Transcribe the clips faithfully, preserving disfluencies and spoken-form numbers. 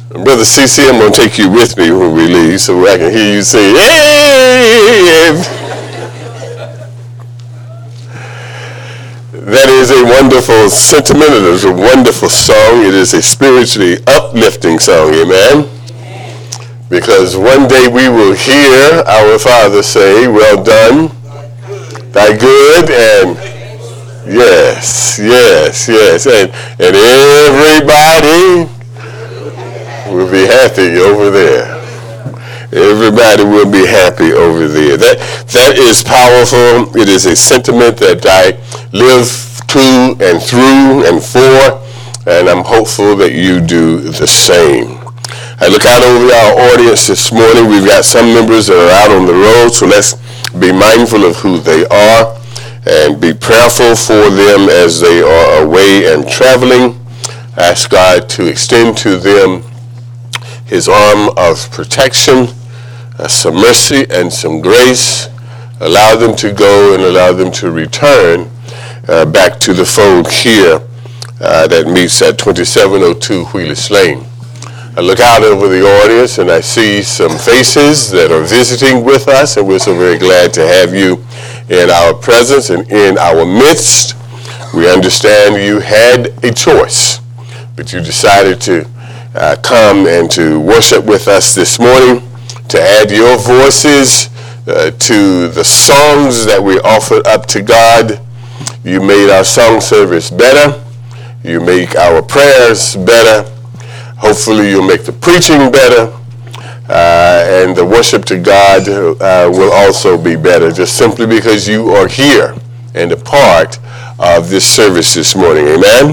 Brother C C, I'm going to take you with me when we leave so I can hear you say, hey! That is a wonderful sentiment. It is a wonderful song. It is a spiritually uplifting song, amen? Because one day we will hear our Father say, well done, thy good, and yes, yes, yes. And, and everybody will be happy over there. Everybody will be happy over there. That that is powerful. It is a sentiment that I live to and through and for, and I'm hopeful that you do the same. I look out over our audience this morning. We've got some members that are out on the road, so let's be mindful of who they are and be prayerful for them as they are away and traveling. Ask God to extend to them his arm of protection, uh, some mercy and some grace. Allow them to go and allow them to return uh, back to the fold here uh, that meets at twenty-seven oh two Wheelers Lane. I look out over the audience and I see some faces that are visiting with us, and we're so very glad to have you in our presence and in our midst. We understand you had a choice, but you decided to Uh, come and to worship with us this morning, to add your voices uh, to the songs that we offered up to God. You made our song service better. You make our prayers better. Hopefully you'll make the preaching better. Uh, and the worship to God uh, will also be better, just simply because you are here and a part of this service this morning. Amen?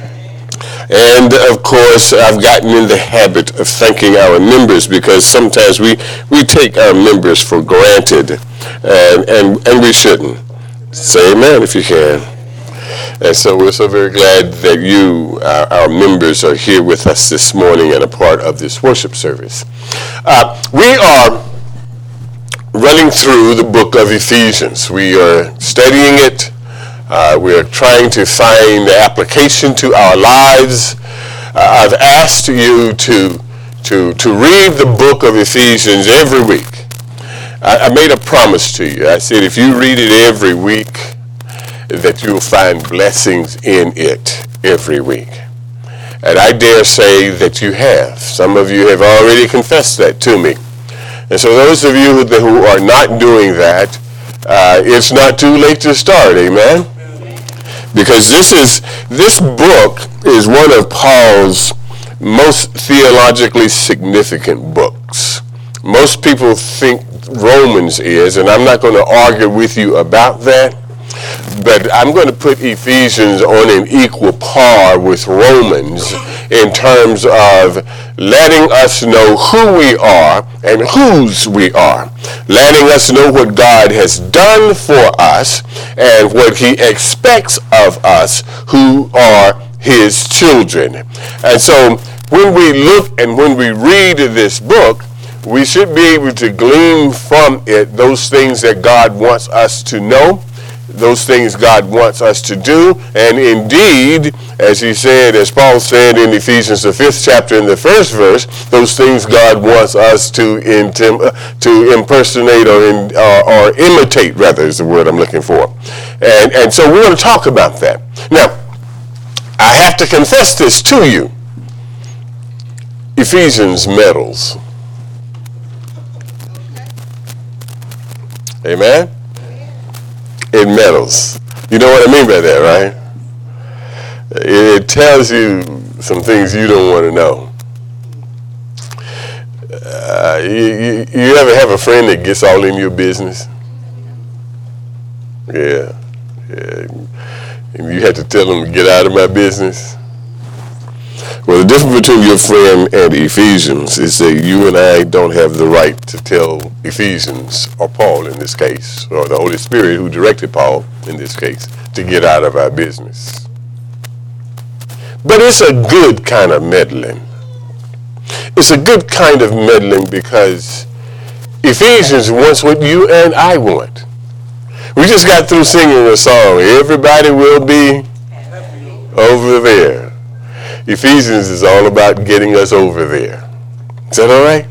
And, of course, I've gotten in the habit of thanking our members, because sometimes we, we take our members for granted, and, and, and we shouldn't. Say amen if you can. And so we're so very glad that you, uh, our members, are here with us this morning and a part of this worship service. Uh, we are running through the book of Ephesians. We are studying it. Uh, we're trying to find the application to our lives. Uh, I've asked you to, to, to read the book of Ephesians every week. I, I made a promise to you. I said if you read it every week, that you'll find blessings in it every week. And I dare say that you have. Some of you have already confessed that to me. And so those of you who, who are not doing that, uh, it's not too late to start, amen? Because this is this book is one of Paul's most theologically significant books. Most people think Romans is, and I'm not going to argue with you about that, but I'm going to put Ephesians on an equal par with Romans in terms of letting us know who we are and whose we are, letting us know what God has done for us and what he expects of us who are his children. And so when we look and when we read this book, we should be able to glean from it those things that God wants us to know, those things God wants us to do, and indeed, as he said, as Paul said in Ephesians, the fifth chapter, in the first verse, those things God wants us to intim- to impersonate or, in, uh, or imitate, rather, is the word I'm looking for. And, and so we're going to talk about that. Now, I have to confess this to you. Ephesians meddles. Amen? It meddles. You know what I mean by that, right? It tells you some things you don't want to know. Uh, you, you, you ever have a friend that gets all in your business? Yeah. yeah. And you have to tell them to get out of my business. Well, the difference between your friend and Ephesians is that you and I don't have the right to tell Ephesians, or Paul in this case, or the Holy Spirit who directed Paul in this case, to get out of our business. But it's a good kind of meddling. It's a good kind of meddling because Ephesians wants what you and I want. We just got through singing a song, everybody will be over there. Ephesians is all about getting us over there. Is that all right?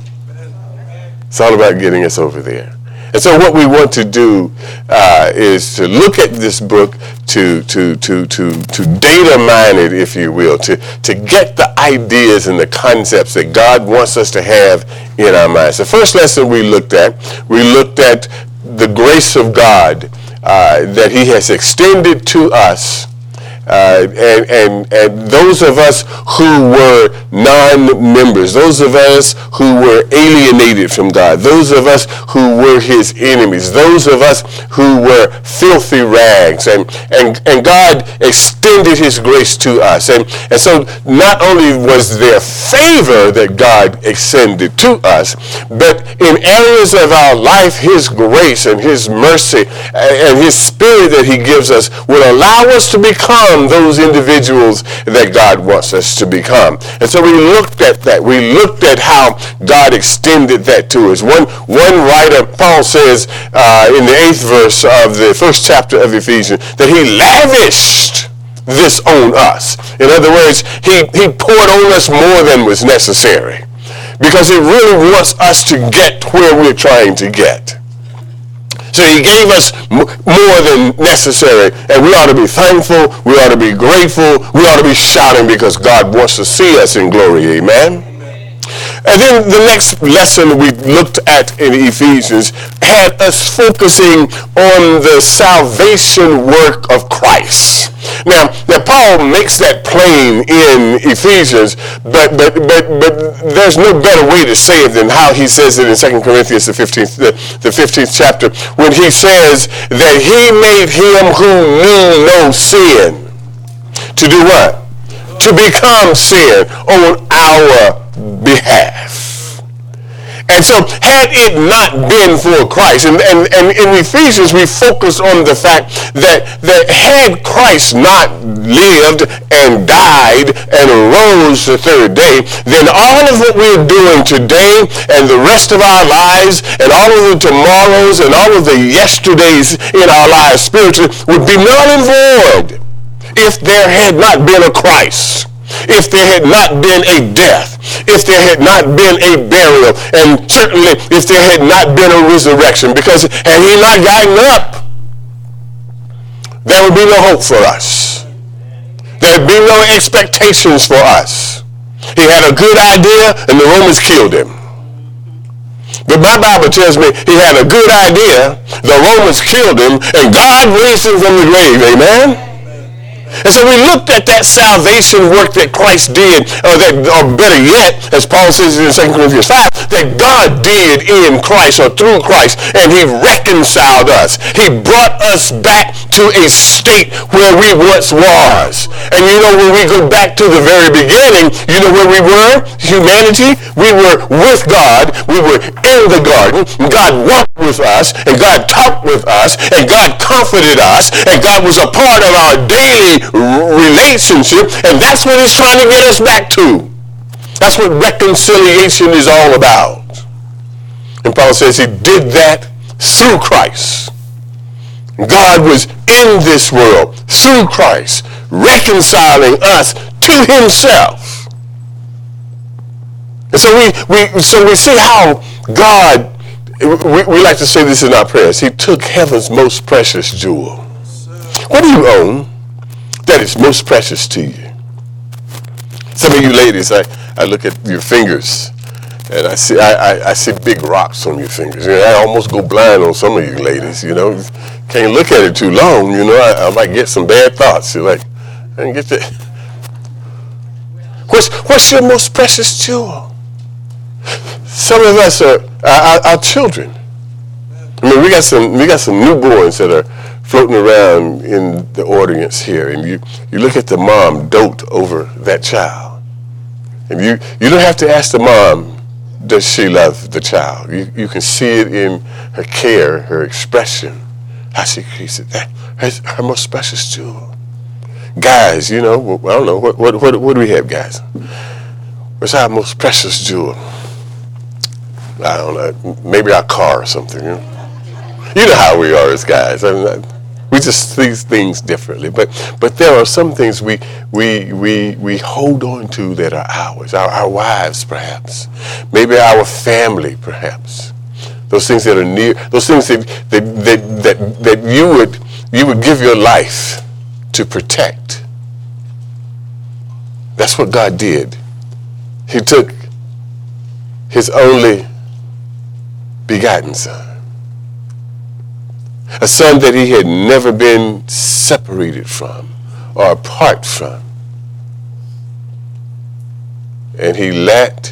It's all about getting us over there. And so what we want to do uh, is to look at this book, to to to to to data mine it, if you will, to, to get the ideas and the concepts that God wants us to have in our minds. The first lesson we looked at, we looked at the grace of God uh, that he has extended to us. Uh, and, and, and those of us who were non-members, those of us who were alienated from God, those of us who were his enemies, those of us who were filthy rags, and, and, and God extended his grace to us. And, and so not only was there favor that God extended to us, but in areas of our life, his grace and his mercy and his spirit that he gives us will allow us to become those individuals that God wants us to become. And so we looked at that. We looked at how God extended that to us. One, one writer, Paul says uh, in the eighth verse of the first chapter of Ephesians, that he lavished this on us. In other words, he, he poured on us more than was necessary, because he really wants us to get where we're trying to get. So he gave us m- more than necessary, and we ought to be thankful, we ought to be grateful, we ought to be shouting, because God wants to see us in glory. Amen? Amen. And then the next lesson we looked at in Ephesians had us focusing on the salvation work of Christ. Now, now Paul makes that plain in Ephesians, but but but but there's no better way to say it than how he says it in Second Corinthians the fifteenth the, the fifteenth chapter, when he says that he made him who knew no sin to do what? To become sin on our behalf. And so had it not been for Christ, and, and, and in Ephesians we focus on the fact that, that had Christ not lived and died and arose the third day, then all of what we're doing today and the rest of our lives and all of the tomorrows and all of the yesterdays in our lives spiritually would be null and void if there had not been a Christ, if there had not been a death, if there had not been a burial, and certainly if there had not been a resurrection. Because had he not gotten up, there would be no hope for us. There would be no expectations for us. He had a good idea, and the Romans killed him. But my Bible tells me he had a good idea, the Romans killed him, and God raised him from the grave. Amen? And so we looked at that salvation work that Christ did, or that, or better yet, as Paul says in Second Corinthians five, that God did in Christ or through Christ, and he reconciled us. He brought us back to a state where we once was. And you know, when we go back to the very beginning, you know where we were? Humanity. We were with God. We were in the garden. God walked with us, and God talked with us, and God comforted us, and God was a part of our daily relationship, and that's what he's trying to get us back to. That's what reconciliation is all about. And Paul says he did that through Christ. God was in this world through Christ, reconciling us to himself. And so we, we so we see how God, we, we like to say this in our prayers, he took heaven's most precious jewel. What do you own that is most precious to you? Some of you ladies, I, I look at your fingers, and I see I, I, I see big rocks on your fingers. You know, I almost go blind on some of you ladies. You know, can't look at it too long. You know, I, I might get some bad thoughts. You're like, I didn't get that. What's what's your most precious jewel? Some of us are our, our children. I mean, we got some we got some newborns that are floating around in the audience here, and you, you look at the mom dote over that child. And you, you don't have to ask the mom, does she love the child? You, you can see it in her care, her expression, how she treats it. That, her, her most precious jewel. Guys, you know, I don't know, what, what, what, what do we have, guys? What's our most precious jewel? I don't know, maybe our car or something. You know, you know how we are as guys. I mean, We just see things differently. But but there are some things we we we we hold on to that are ours. Our, our wives, perhaps. Maybe our family, perhaps. Those things that are near, those things that that that that, that you would you would give your life to protect. That's what God did. He took his only begotten son. A son that he had never been separated from or apart from. And he let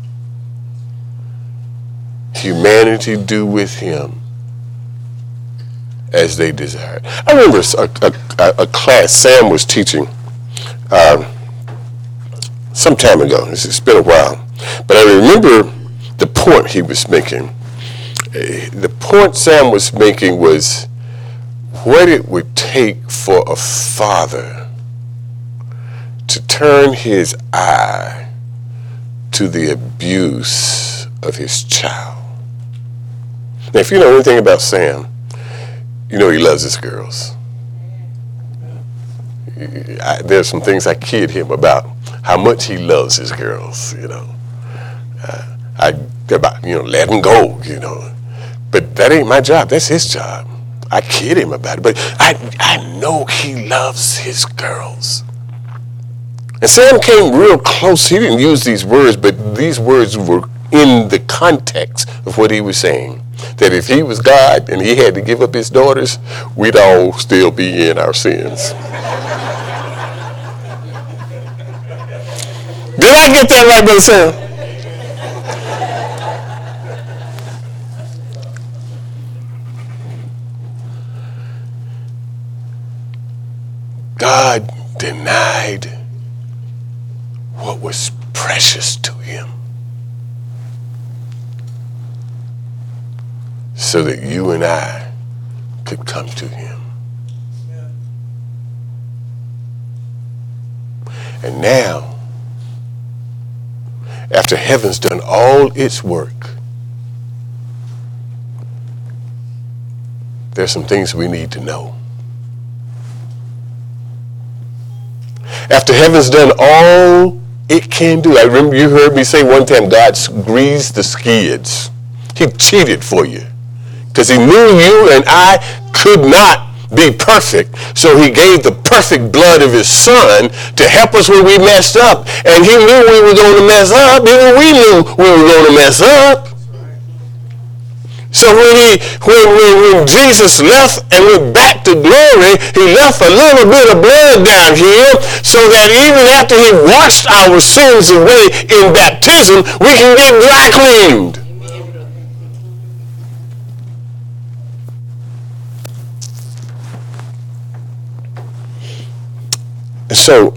humanity do with him as they desired. I remember a, a, a class Sam was teaching um, some time ago. It's been a while. But I remember the point he was making. The point Sam was making was what it would take for a father to turn his eye to the abuse of his child. Now, if you know anything about Sam, you know he loves his girls. I, there's some things I kid him about how much he loves his girls, you know. Uh, I about, you know, let him go, you know. But that ain't my job. That's his job. I kid him about it. But I I know he loves his girls. And Sam came real close. He didn't use these words, but these words were in the context of what he was saying. That if he was God and he had to give up his daughters, we'd all still be in our sins. Did I get that right, Brother Sam? God denied what was precious to him so that you and I could come to him. And now, after heaven's done all its work, there's some things we need to know. After heaven's done all it can do. I remember you heard me say one time, God greased the skids. He cheated for you. Because he knew you and I could not be perfect. So he gave the perfect blood of his son to help us when we messed up. And he knew we were going to mess up. Even we knew we were going to mess up. So when he, when, when, when Jesus left and went back to glory, he left a little bit of blood down here so that even after he washed our sins away in baptism, we can get dry cleaned. And so,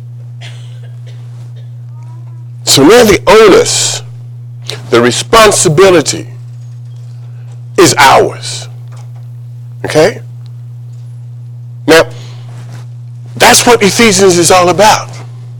so now the onus, the responsibility is ours. Okay? Now, that's what Ephesians is all about.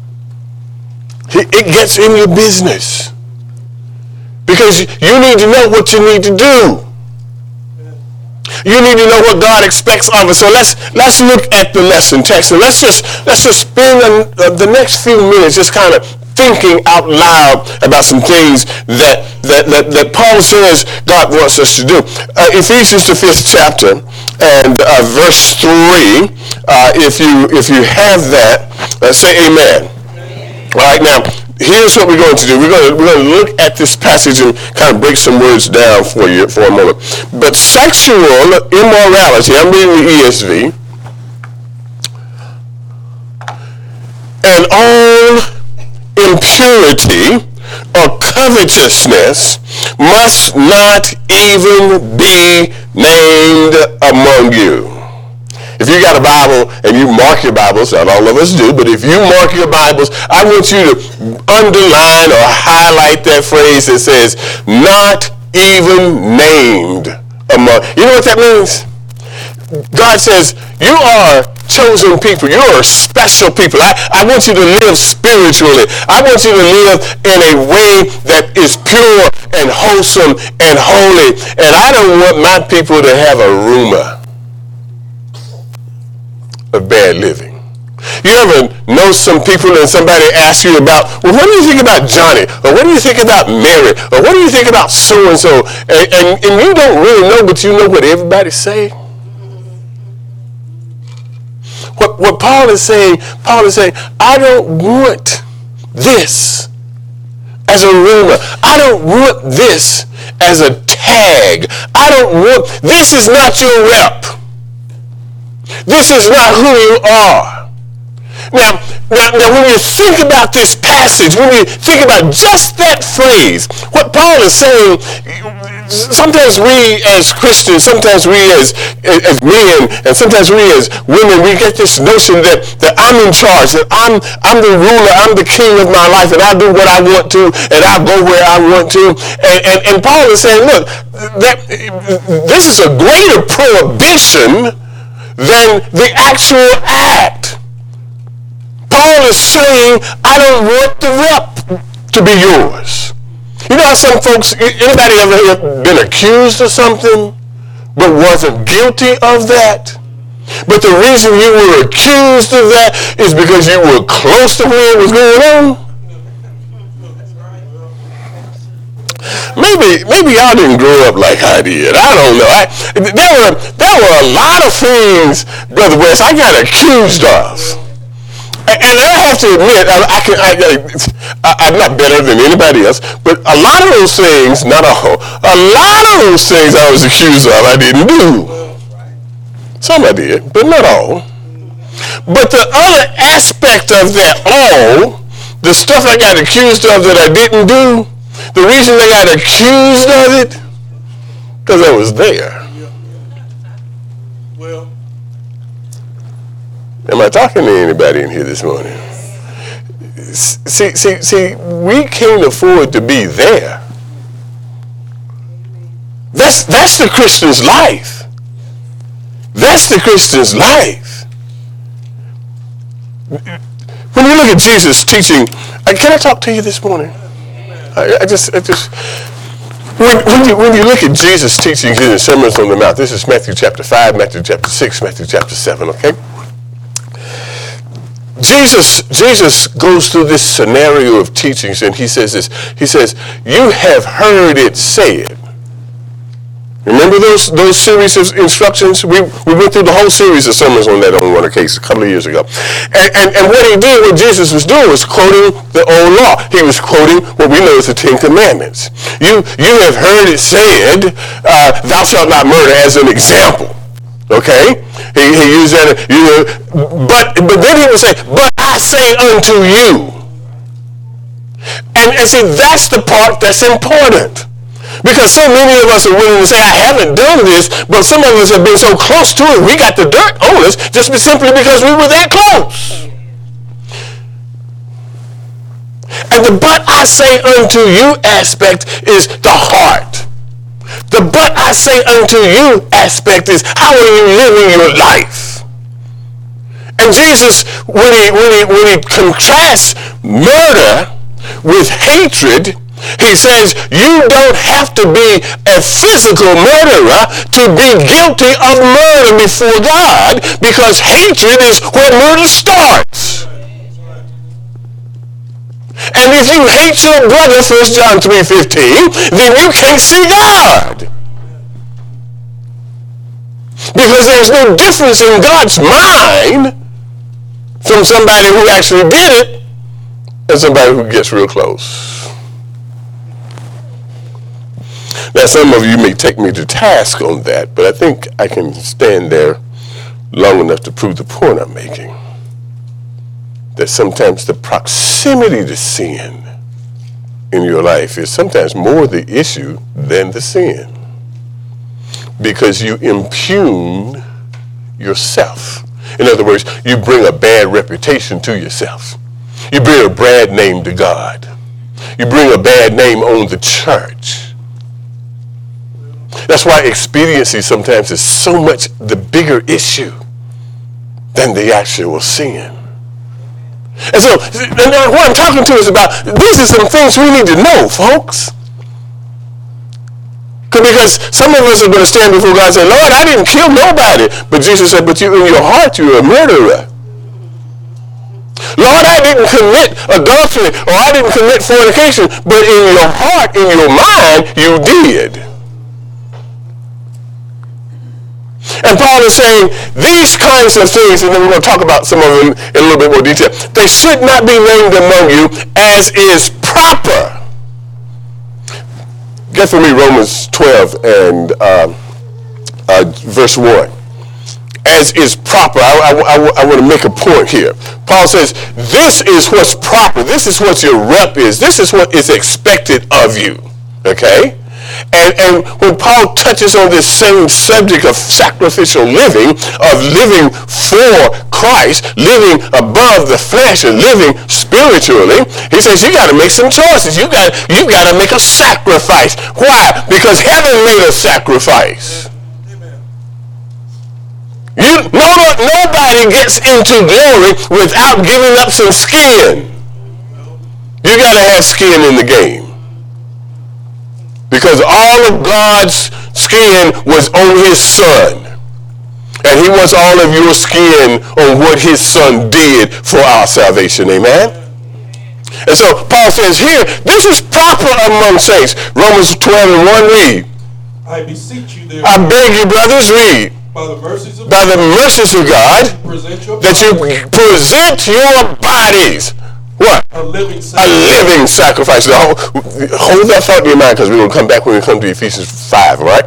It gets in your business. Because you need to know what you need to do. You need to know what God expects of us. So let's let's look at the lesson text, and let's just let's just spend the, the next few minutes just kind of thinking out loud about some things that that, that, that Paul says God wants us to do. Uh, Ephesians the fifth chapter and uh, verse three. Uh, if you if you have that, uh, say amen. Amen. All right, now here's what we're going to do. We're going to we're going to look at this passage and kind of break some words down for you for a moment. But sexual immorality, I'm reading the E S V, and all impurity or covetousness must not even be named among you. If you got a Bible and you mark your Bibles, not all of us do, but if you mark your Bibles, I want you to underline or highlight that phrase that says, not even named among. You know what that means? God says, you are chosen people. You are special people. I, I want you to live spiritually. I want you to live in a way that is pure and wholesome and holy. And I don't want my people to have a rumor. of bad living. You ever know some people and somebody asks you about, well, what do you think about Johnny? Or what do you think about Mary? Or what do you think about so-and-so? And, and, and you don't really know, but you know what everybody's saying. What, what Paul is saying, Paul is saying, I don't want this as a rumor. I don't want this as a tag. I don't want, this is not your rep. This is not who you are. Now, now, now, when you think about this passage, when you think about just that phrase, what Paul is saying, sometimes we as Christians, sometimes we as, as men, and sometimes we as women, we get this notion that, that I'm in charge, that I'm, I'm the ruler, I'm the king of my life, and I do what I want to, and I go where I want to. And, and, and Paul is saying, look, that this is a greater prohibition than the actual act. Paul is saying, I don't want the rep to be yours. You know how some folks, anybody ever been accused of something but wasn't guilty of that? But the reason you were accused of that is because you were close to where it was going on? Maybe, maybe y'all didn't grow up like I did. I don't know. I, there were, there were a lot of things, Brother West, I got accused of. And I have to admit, I, I can, I, I, I'm not better than anybody else, but a lot of those things, not all, a lot of those things I was accused of, I didn't do. Some I did, but not all. But the other aspect of that all, the stuff I got accused of that I didn't do, the reason I got accused of it, because I was there. Well, am I talking to anybody in here this morning? See, see, see, we can't afford to be there. That's, that's the Christian's life. That's the Christian's life. When you look at Jesus teaching, can I talk to you this morning? I, I just, I just, when, when, you, when you look at Jesus teaching in the Sermon on the Mount, this is Matthew chapter five, Matthew chapter six, Matthew chapter seven, okay? Jesus, Jesus goes through this scenario of teachings, and he says this. He says, you have heard it said. Remember those those series of instructions? We we went through the whole series of sermons on that on one occasion a couple of years ago. And, and, and what he did, what Jesus was doing, was quoting the old law. He was quoting what we know as the Ten Commandments. You, you have heard it said, uh, thou shalt not murder, as an example. Okay? He, he used that, you know, but, but then he would say, but I say unto you. And, and see, that's the part that's important. Because so many of us are willing to say, I haven't done this, but some of us have been so close to it, we got the dirt on us just simply because we were that close. And the but I say unto you aspect is the heart. The but I say unto you aspect is how are you living your life? And Jesus, when he, when he, when he contrasts murder with hatred, he says you don't have to be a physical murderer to be guilty of murder before God, because hatred is where murder starts. And if you hate your brother, First John three fifteen, then you can't see God. Because there's no difference in God's mind from somebody who actually did it and somebody who gets real close. Now, some of you may take me to task on that, but I think I can stand there long enough to prove the point I'm making. That sometimes the proximity to sin in your life is sometimes more the issue than the sin. Because you impugn yourself. In other words, you bring a bad reputation to yourself. You bring a bad name to God. You bring a bad name on the church. That's why expediency sometimes is so much the bigger issue than the actual sin. And so and what I'm talking to is about, these are some things we need to know, folks. Because some of us are going to stand before God and say, Lord, I didn't kill nobody. But Jesus said, but you in your heart, you're a murderer. Lord, I didn't commit adultery or I didn't commit fornication, but in your heart, in your mind, you did. And Paul is saying these kinds of things, and then we're going to talk about some of them in a little bit more detail, they should not be named among you as is proper. Get for me Romans twelve and uh, uh, verse one. As is proper. I, I, I, I want to make a point here. Paul says, this is what's proper. This is what your rep is. This is what is expected of you. Okay? And, and when Paul touches on this same subject of sacrificial living, of living for Christ, living above the flesh and living spiritually, he says you got to make some choices. You got you got to make a sacrifice. Why? Because heaven made a sacrifice. You, no, no, nobody gets into glory without giving up some skin. You got to have skin in the game. Because all of God's skin was on his son. And he wants all of your skin on what his son did for our salvation. Amen? And so Paul says here, this is proper among saints. Romans twelve and one, read. I beseech you therefore. I beg you, brothers, read. By the mercies of By God, the mercies of God, that you present your bodies. What? A living sacrifice. A living sacrifice. Now, hold that thought in your mind because we're going to come back when we come to Ephesians five, all right?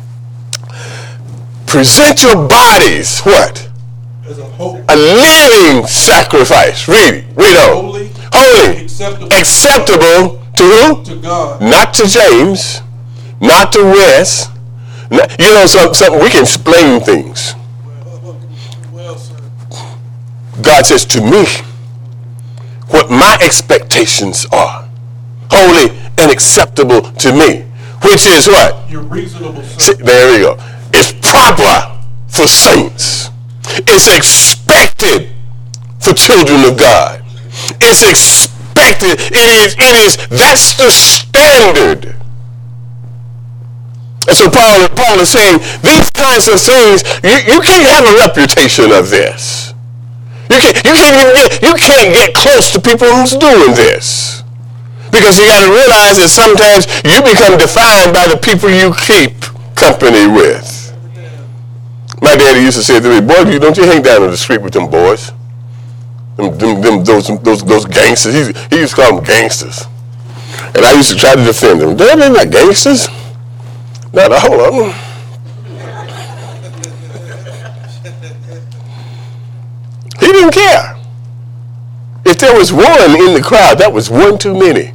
Present your bodies, what? As a, hope, a living sacrifice. Read. Read on. Holy. Holy. Acceptable. Acceptable to who? To God. Not to James. Not to Wes. Not, you know something, something, we can explain things. Well, well, sir. God says to me, what my expectations are, holy and acceptable to me, which is what? Your reasonable service. See, there we go. It's proper for saints. It's expected for children of God. It's expected. It is, it is, that's the standard. And so Paul, Paul is saying these kinds of things, you, you can't have a reputation of this. You can't, you can't even get, you can't get close to people who's doing this. Because you got to realize that sometimes you become defined by the people you keep company with. My daddy used to say to me, boy, you don't you hang down on the street with them boys. Them, them, them, those, those, those gangsters. He, he used to call them gangsters. And I used to try to defend them. They're not gangsters. Not a whole of them. He didn't care. If there was one in the crowd, that was one too many.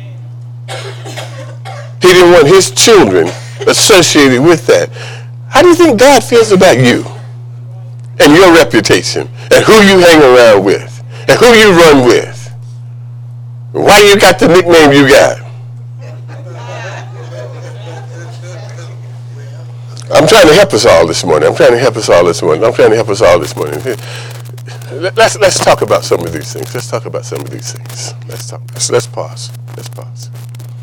He didn't want his children associated with that. How do you think God feels about you and your reputation and who you hang around with and who you run with? Why you got the nickname you got? I'm trying to help us all this morning. I'm trying to help us all this morning. I'm trying to help us all this morning. Let's let's talk about some of these things. Let's talk about some of these things. Let's talk. Let's, let's pause. Let's pause.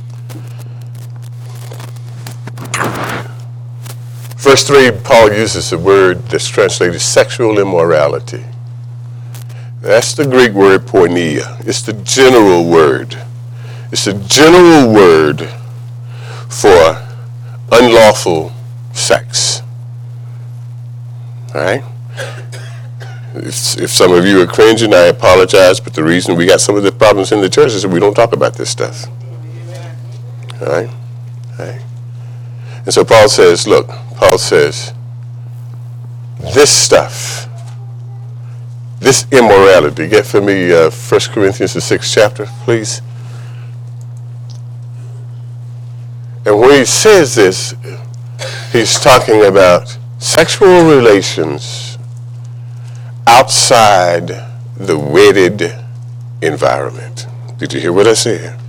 Verse three, Paul uses a word that's translated sexual immorality. That's the Greek word porneia. It's the general word. It's a general word for unlawful sex. All right? If, if some of you are cringing, I apologize, but the reason we got some of the problems in the church is that we don't talk about this stuff. All right? All right? And so Paul says, look, Paul says, this stuff, this immorality, get for me uh, First Corinthians, the sixth chapter, please. And when he says this, he's talking about sexual relations outside the wedded environment. Did you hear what I said?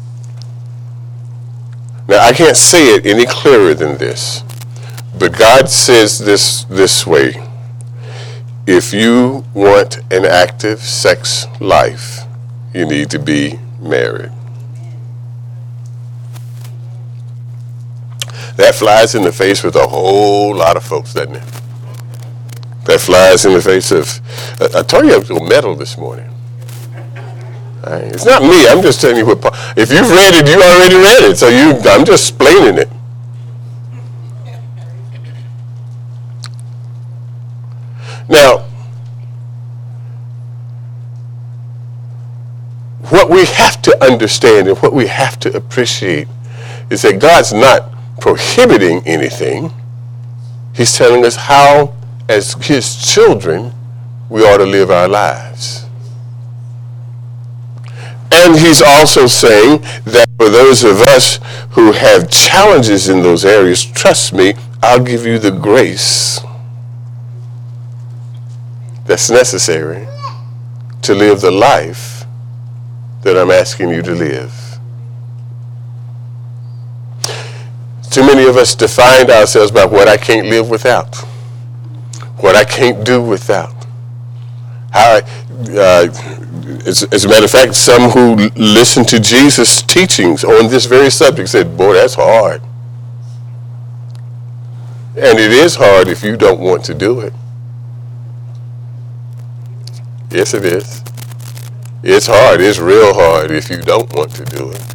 Now, I can't say it any clearer than this, but God says this this way. If you want an active sex life, you need to be married. That flies in the face with a whole lot of folks, doesn't it? That flies in the face of, I, I told you I was going to meddle this morning. All right? It's not me, I'm just telling you what, Paul, if you've read it, you already read it, so you, I'm just explaining it. Now, what we have to understand and what we have to appreciate is that God's not prohibiting anything. He's telling us how, as his children, we ought to live our lives. And he's also saying that for those of us who have challenges in those areas, trust me, I'll give you the grace that's necessary to live the life that I'm asking you to live. Too many of us define ourselves by what I can't live without, what I can't do without. How, uh, as, as a matter of fact, some who listen to Jesus' teachings on this very subject said, boy, that's hard. And it is hard if you don't want to do it. Yes, it is. It's hard. It's real hard if you don't want to do it.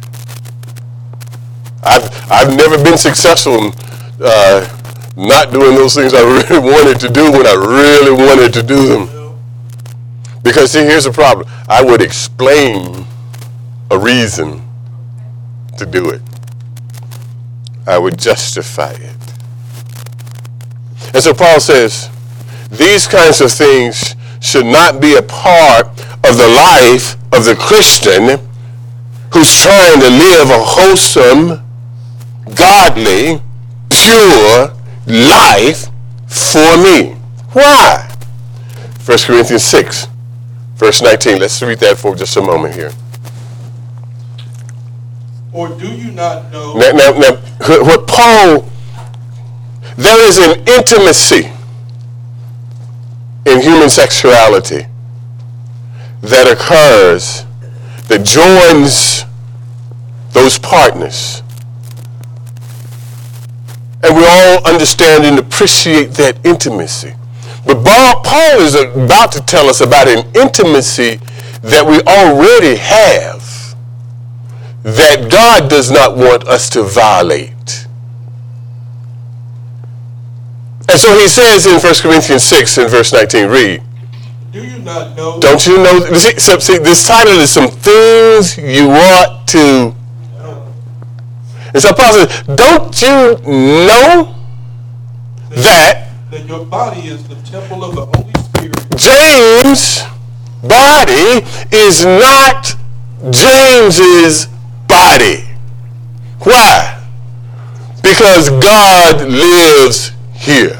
I've I've never been successful uh, not doing those things I really wanted to do when I really wanted to do them. Because see, here's the problem. I would explain a reason to do it. I would justify it. And so Paul says, these kinds of things should not be a part of the life of the Christian who's trying to live a wholesome, godly, pure life for me. Why? First Corinthians six, verse nineteen. Let's read that for just a moment here. Or do you not know? Now, now, now what Paul, there is an intimacy in human sexuality that occurs, that joins those partners. And we all understand and appreciate that intimacy. But Paul is about to tell us about an intimacy that we already have, that God does not want us to violate. And so he says in First Corinthians six in verse nineteen, read. Do you not know? Don't you know? See, so, see, this title is some things you ought to. And so Paul says, don't you know that, that your body is the temple of the Holy Spirit? James' body is not James's body. Why? Because God lives here.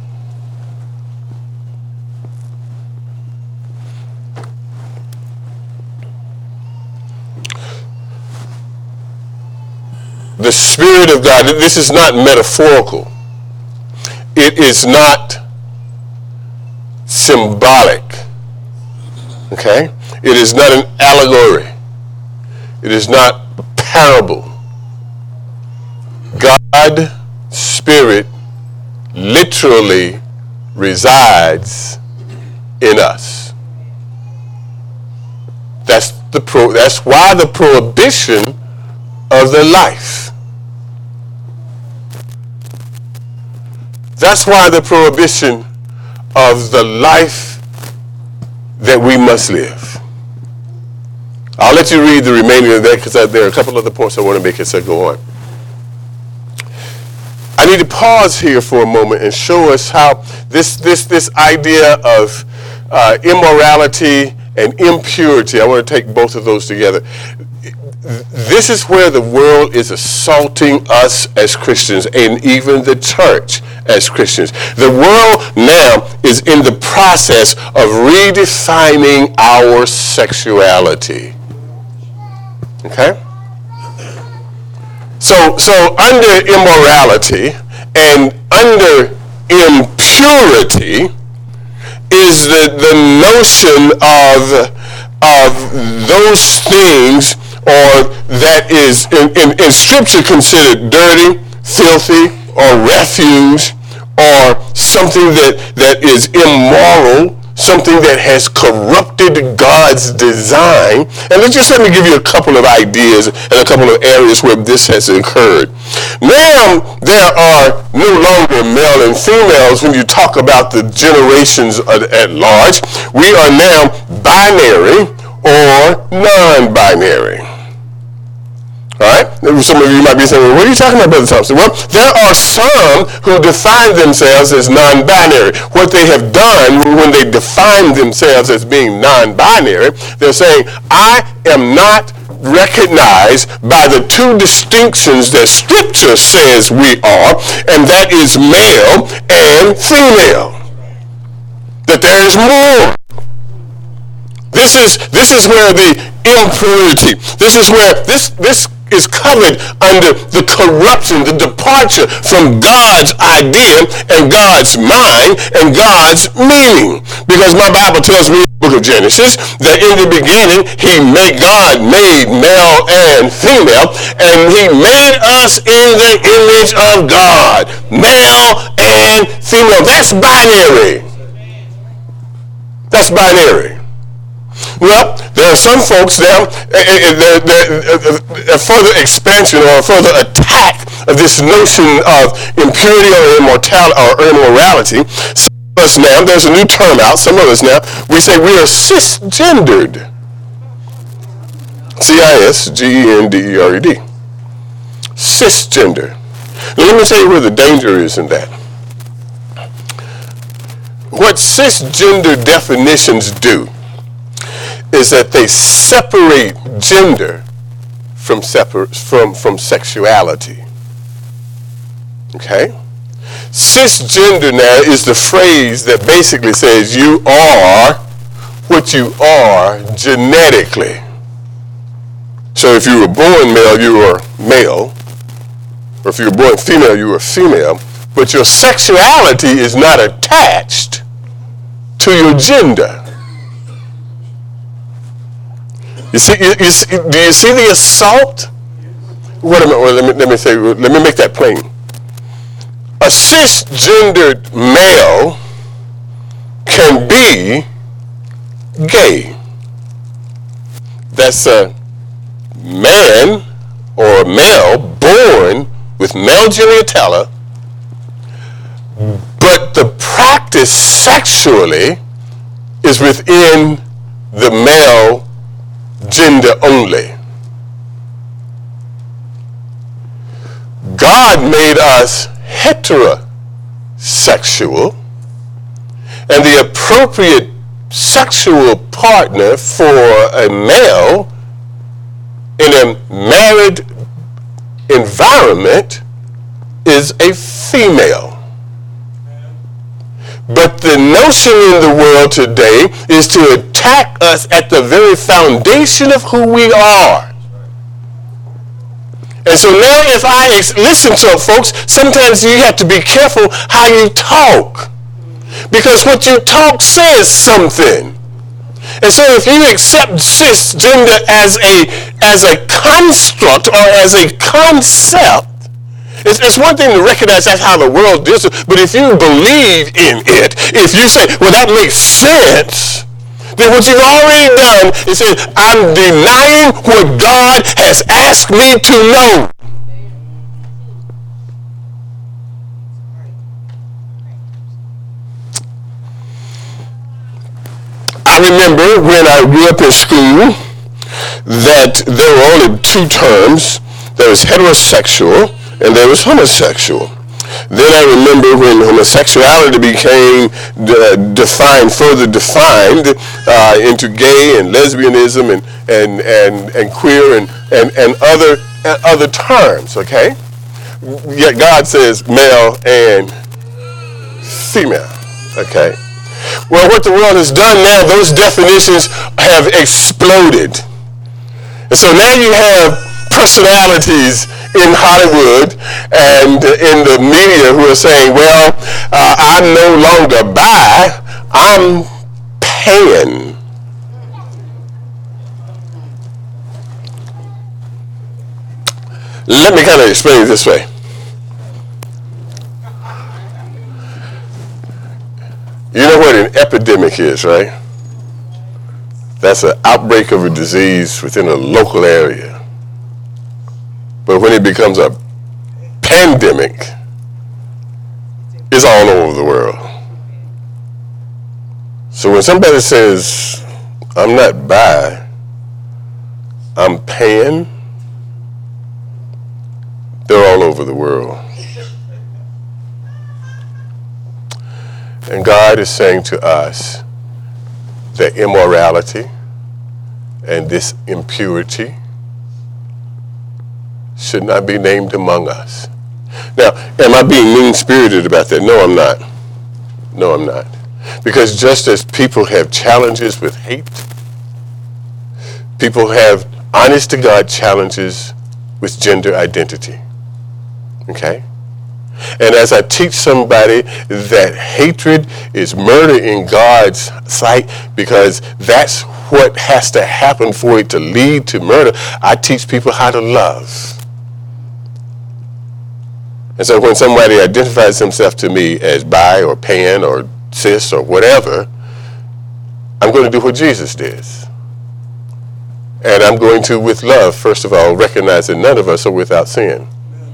The Spirit of God, this is not metaphorical. It is not symbolic. Okay? It is not an allegory. It is not a parable. God's Spirit literally resides in us. That's the pro that's why the prohibition of the life. That's why the prohibition of the life that we must live. I'll let you read the remaining of that because there are a couple other points I want to make as I go on. I need to pause here for a moment and show us how this this this idea of uh, immorality and impurity, I want to take both of those together. This is where the world is assaulting us as Christians and even the church as Christians. The world now is in the process of redefining our sexuality. Okay? So, so under immorality and under impurity is the, the notion of, of those things or that is in, in, in Scripture considered dirty, filthy or refuse or something that, that is immoral, something that has corrupted God's design. And let's just let me give you a couple of ideas and a couple of areas where this has occurred. Now, there are no longer male and females when you talk about the generations at, at large. We are now binary or non-binary. All right? Some of you might be saying, well, what are you talking about, Brother Thompson? Well, there are some who define themselves as non-binary. What they have done when they define themselves as being non-binary, they're saying, I am not recognized by the two distinctions that Scripture says we are, and that is male and female. That there is more. This is this is where the impurity, this is where this this is covered under the corruption, the departure from God's idea and God's mind and God's meaning. Because my Bible tells me in the book of Genesis that in the beginning he made God made male and female, and he made us in the image of God, male and female. That's binary. That's binary. Well, there are some folks now, a further expansion or a further attack of this notion of impurity or immortality or immorality. Some of us now, there's a new term out, some of us now, we say we are cisgendered. C I S G E N D E R E D. Cisgender. Now let me tell you where the danger is in that. What cisgender definitions do is that they separate gender from separ- from from sexuality. Okay? Cisgender now is the phrase that basically says you are what you are genetically. So if you were born male, you are male. Or if you were born female, you are female. But your sexuality is not attached to your gender. You see, you, you see, do you see the assault? What am I, well, let me let me say, let me make that plain. A cisgendered male can be gay. That's a man or a male born with male genitalia, but the practice sexually is within the male gender only. God made us heterosexual, and the appropriate sexual partner for a male in a married environment is a female. But the notion in the world today is to attack us at the very foundation of who we are. And so now if I ex- listen to it, folks, sometimes you have to be careful how you talk. Because what you talk says something. And so if you accept cisgender as a, as a construct or as a concept, It's, it's one thing to recognize that's how the world does it, but if you believe in it, if you say, well, that makes sense, then what you've already done is say, I'm denying what God has asked me to know. I remember when I grew up in school that there were only two terms. There was heterosexual and there was homosexual. Then I remember when homosexuality became uh, defined, further defined uh, into gay and lesbianism and and and, and queer and, and, and other uh, other terms, okay? Yet God says male and female, okay? Well, what the world has done now, those definitions have exploded. And so now you have personalities in Hollywood and in the media who are saying, well, uh, I'm no longer bi, I'm pan. Let me kind of explain it this way. You know what an epidemic is, right? That's an outbreak of a disease within a local area. But when it becomes a pandemic, it's all over the world. So when somebody says, I'm not bi, I'm pan, they're all over the world. And God is saying to us that immorality and this impurity should not be named among us. Now, am I being mean-spirited about that? No, I'm not. No, I'm not. Because just as people have challenges with hate, people have honest-to-God challenges with gender identity. Okay? And as I teach somebody that hatred is murder in God's sight, because that's what has to happen for it to lead to murder, I teach people how to love. And so when somebody identifies himself to me as bi or pan or cis or whatever, I'm going to do what Jesus did. And I'm going to, with love, first of all, recognize that none of us are without sin.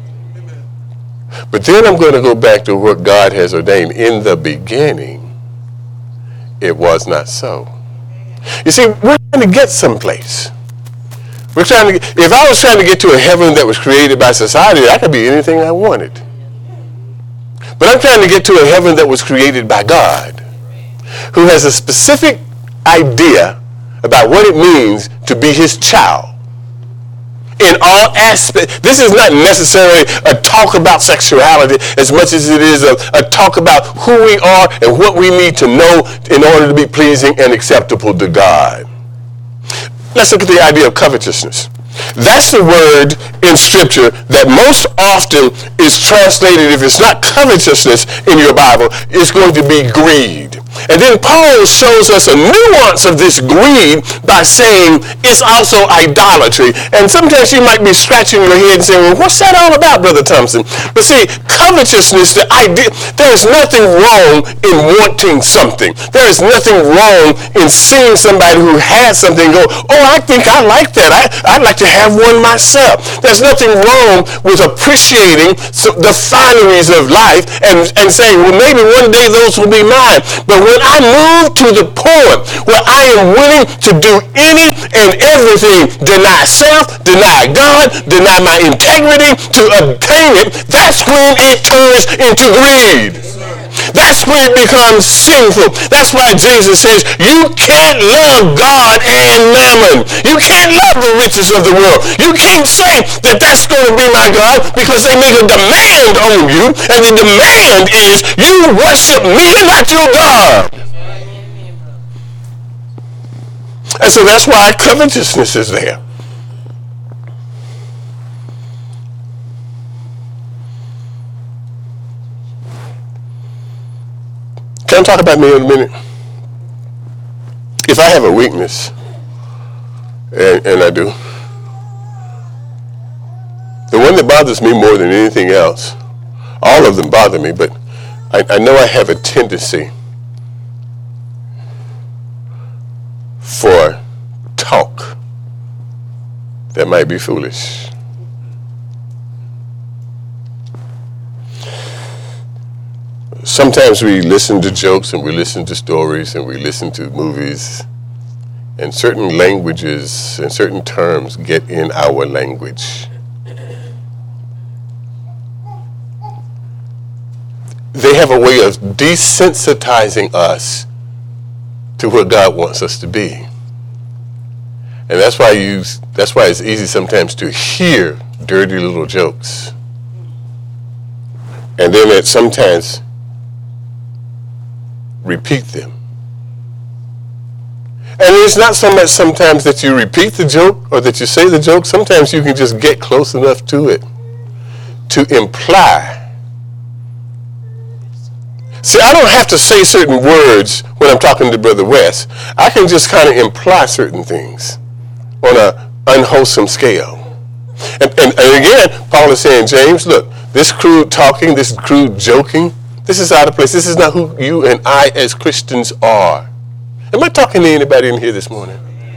But then I'm going to go back to what God has ordained. In the beginning, it was not so. You see, we're trying to get someplace. We're trying to. If I was trying to get to a heaven that was created by society, I could be anything I wanted. But I'm trying to get to a heaven that was created by God, who has a specific idea about what it means to be his child. In all aspects, this is not necessarily a talk about sexuality as much as it is a, a talk about who we are and what we need to know in order to be pleasing and acceptable to God. Let's look at the idea of covetousness. That's the word in Scripture that most often is translated, if it's not covetousness in your Bible, it's going to be greed. And then Paul shows us a nuance of this greed by saying it's also idolatry. And sometimes you might be scratching your head and saying, well, what's that all about, Brother Thompson? But see, covetousness, the idea, there is nothing wrong in wanting something. There is nothing wrong in seeing somebody who has something and go, oh, I think I like that. I, I'd like to have one myself. There's nothing wrong with appreciating the fineries of life and, and saying, well, maybe one day those will be mine. But when I move to the point where I am willing to do any and everything, deny self, deny God, deny my integrity to obtain it, that's when it turns into greed. That's when it becomes sinful. That's why Jesus says, you can't love God and mammon. You can't love the riches of the world. You can't say that that's going to be my God, because they make a demand on you, and the demand is you worship me and not your God. And so that's why covetousness is there. Can I talk about me in a minute? If I have a weakness, and, and I do, the one that bothers me more than anything else, all of them bother me, but I, I know I have a tendency for talk that might be foolish. Sometimes we listen to jokes and we listen to stories and we listen to movies, and certain languages and certain terms get in our language. They have a way of desensitizing us to what God wants us to be. And that's why you that's why it's easy sometimes to hear dirty little jokes. And then it sometimes repeat them. And it's not so much sometimes that you repeat the joke or that you say the joke. Sometimes you can just get close enough to it to imply. See, I don't have to say certain words when I'm talking to Brother West. I can just kind of imply certain things on an unwholesome scale. And, and, and again, Paul is saying, James, look, this crude talking, this crude joking, This is out of place. This is not who you and I as Christians are. Am I talking to anybody in here this morning?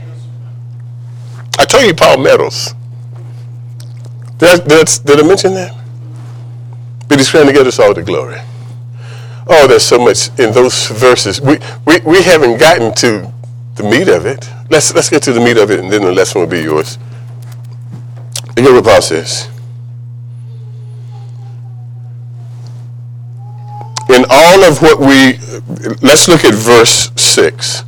I told you Paul medals. Did I, did, I, did I mention that? But he's trying to get us all to glory. Oh, there's so much in those verses. We, we, we haven't gotten to the meat of it. Let's, let's get to the meat of it, and then the lesson will be yours. Look at what Paul says. In all of what we, let's look at verse six.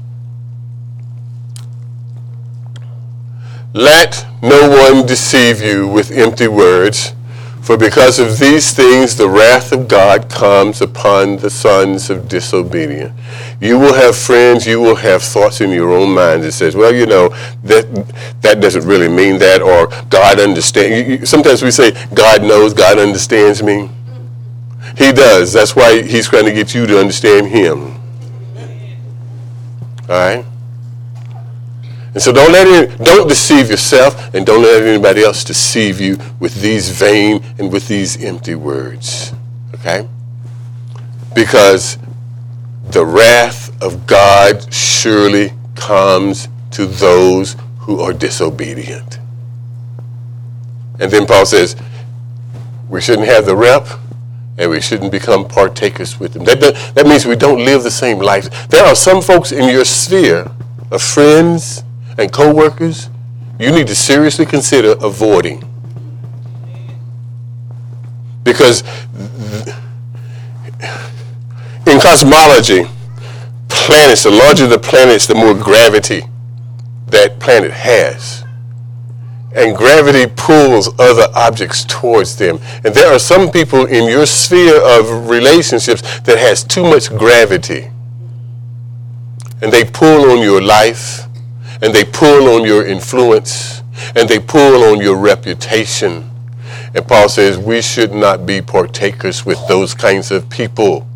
Let no one deceive you with empty words, for because of these things the wrath of God comes upon the sons of disobedience. You will have friends, you will have thoughts in your own mind that says, well, you know, that that doesn't really mean that, or God understands. Sometimes we say, God knows, God understands me. He does. That's why he's trying to get you to understand him. All right? And so don't let it, don't deceive yourself, and don't let anybody else deceive you with these vain and with these empty words. Okay? Because the wrath of God surely comes to those who are disobedient. And then Paul says, we shouldn't have the rep, and we shouldn't become partakers with them. That, that, that means we don't live the same life. There are some folks in your sphere of friends and co-workers you need to seriously consider avoiding. Because in cosmology, planets, the larger the planets, the more gravity that planet has. And gravity pulls other objects towards them. And there are some people in your sphere of relationships that has too much gravity. And they pull on your life, and they pull on your influence, and they pull on your reputation. And Paul says we should not be partakers with those kinds of people.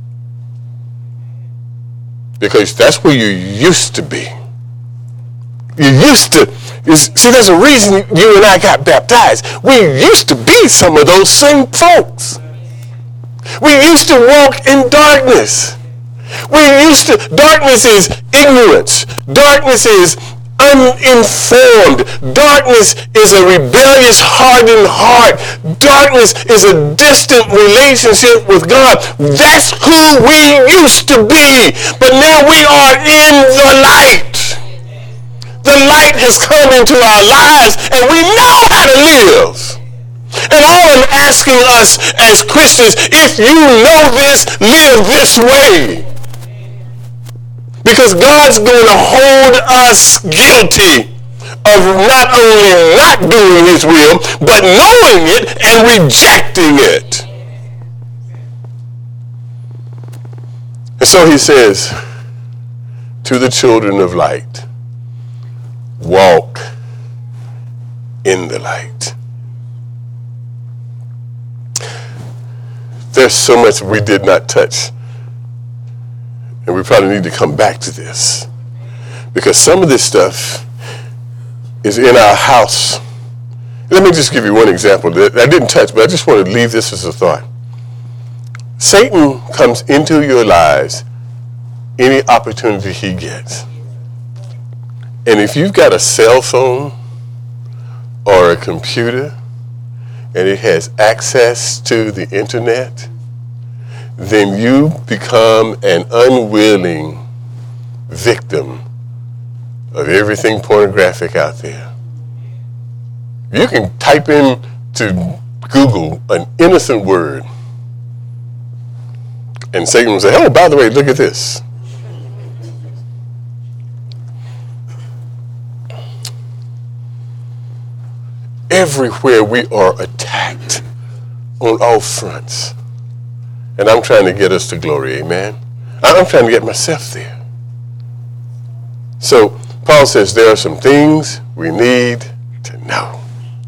Because that's where you used to be. You used to. See, there's a reason you and I got baptized. We used to be some of those same folks. We used to walk in darkness. We used to, darkness is ignorance. Darkness is uninformed. Darkness is a rebellious, hardened heart. Darkness is a distant relationship with God. That's who we used to be. But now we are in the light. The light has come into our lives, and we know how to live. And all I'm asking us as Christians, if you know this, live this way. Because God's going to hold us guilty of not only not doing his will, but knowing it and rejecting it. And so he says to the children of light, walk in the light. There's so much we did not touch. And we probably need to come back to this. Because some of this stuff is in our house. Let me just give you one example that I didn't touch, but I just want to leave this as a thought. Satan comes into your lives any opportunity he gets. And if you've got a cell phone or a computer and it has access to the internet, then you become an unwilling victim of everything pornographic out there. You can type in to Google an innocent word, and Satan will say, oh, by the way, look at this. Everywhere we are attacked on all fronts. And I'm trying to get us to glory, amen? I'm trying to get myself there. So Paul says there are some things we need to know.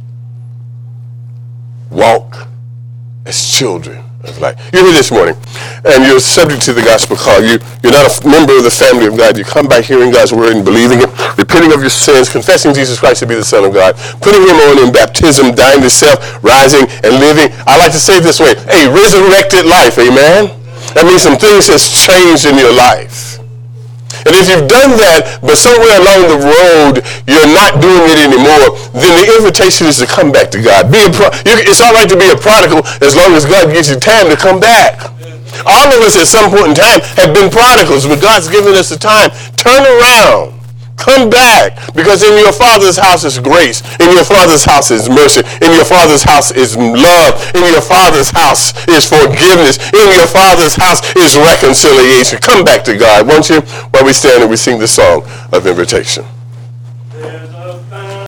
Walk as children of light. You're here this morning, and you're subject to the gospel call. You, you're not a member of the family of God. You come by hearing God's word and believing it, repenting of your sins, confessing Jesus Christ to be the Son of God, putting him on in baptism, dying to self, rising and living. I like to say it this way, a resurrected life, amen? That means some things has changed in your life. And if you've done that, but somewhere along the road you're not doing it anymore, then the invitation is to come back to God. Be a pro- you, it's all right to be a prodigal as long as God gives you time to come back. All of us at some point in time have been prodigals, but God's given us the time. Turn around. Come back, because in your Father's house is grace. In your Father's house is mercy. In your Father's house is love. In your Father's house is forgiveness. In your Father's house is reconciliation. Come back to God, won't you? While we stand and we sing the song of invitation.